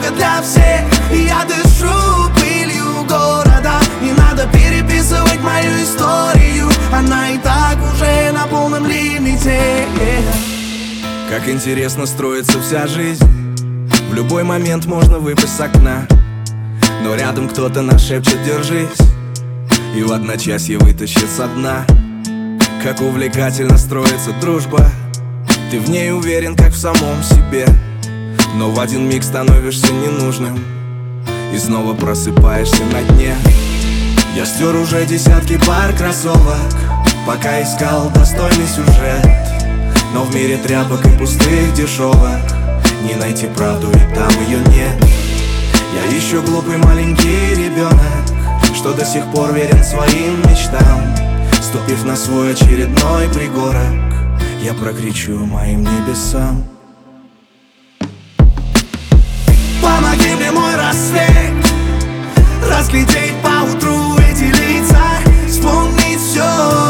Бога для всех. И я дышу пылью города. Не надо переписывать мою историю, она и так уже на полном лимите. Как интересно строится вся жизнь. В любой момент можно выпасть с окна, но рядом кто-то нашепчет «держись» и в одночасье вытащит со дна. Как увлекательно строится дружба. Ты в ней уверен, как в самом себе, но в один миг становишься ненужным и снова просыпаешься на дне. Я стер уже десятки пар кроссовок, пока искал достойный сюжет. Но в мире тряпок и пустых дешевок не найти правду, и там ее нет. Я еще глупый маленький ребенок, что до сих пор верен своим мечтам. Ступив на свой очередной пригорок, я прокричу моим небесам: помоги мне, мой рассвет, разглядеть поутру эти лица, вспомнить все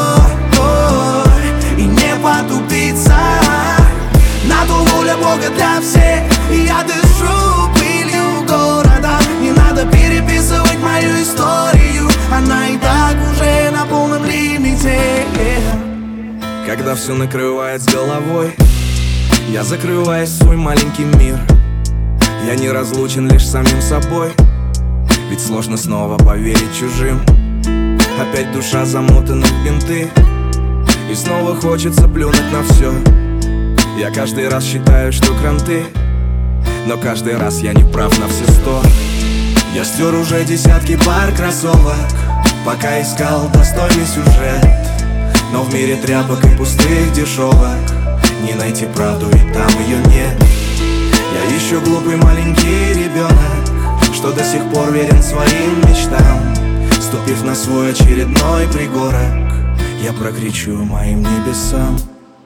и не потупиться. На то воля Бога для всех. И я дышу пылью города. Не надо переписывать мою историю, она и так уже на полном лимите. Когда все накрывает с головой, я закрываюсь в свой маленький мир. Я не разлучен лишь с самим собой, ведь сложно снова поверить чужим. Опять душа замотана в бинты, и снова хочется плюнуть на все. Я каждый раз считаю, что кранты, но каждый раз я не прав на все 100. Я стер уже десятки пар кроссовок, пока искал достойный сюжет. Но в мире тряпок и пустых дешевок не найти правду, и там ее нет. Я еще глупый маленький ребенок, что до сих пор верен своим мечтам. Ступив на свой очередной пригорок, я прокричу моим небесам: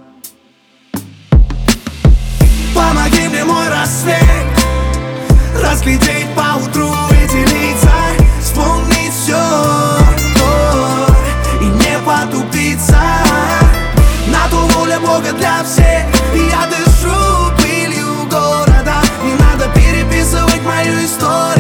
помоги мне, мой рассвет, разглядеть поутру эти лица, вспомнить все и не потупиться. На то воля Бога для всех. И я дышу пылью города. Не надо переписывать мою историю,